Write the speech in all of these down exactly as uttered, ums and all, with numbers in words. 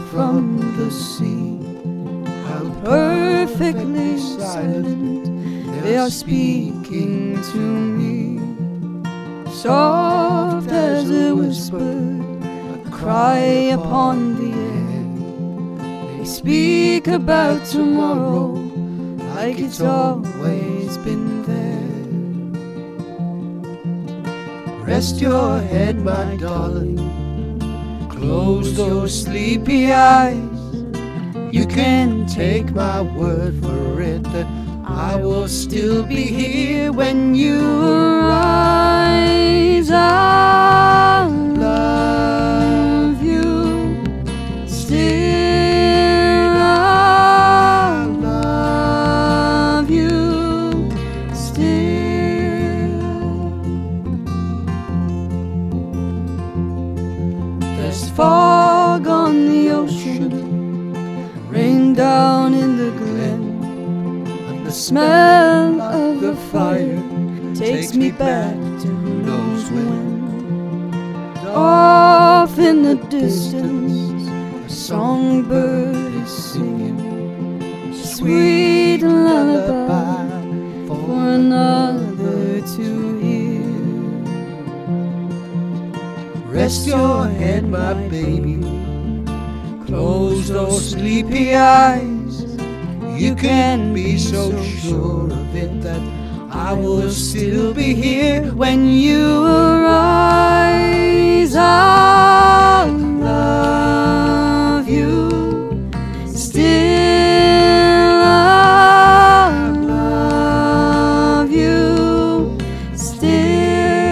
from the sea. How perfectly silent they are speaking to me. Soft as a whisper, a cry upon the air. They speak about tomorrow like it's always been there. Rest your head, my darling, close those sleepy eyes. You can take my word for it that I will still be here when you arise. I love you still. I love you still. There's fog on the ocean, rain down in the glen. The smell of the fire takes me back to who knows when. Off in the distance, a songbird is singing sweet lullaby for another to hear. Rest your head, my baby, close those sleepy eyes. You can be so sure of it that I will still be here when you arise. I love you still. I love you still.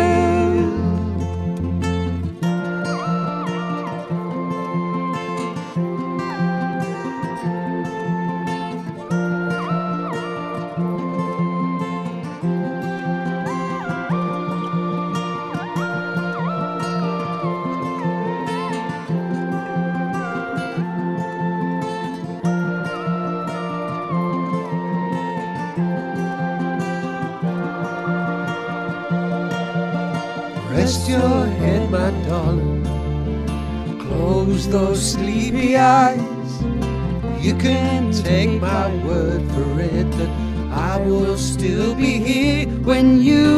Rest your head, my darling, close those sleepy eyes. You can take my word for it that I will still be here when you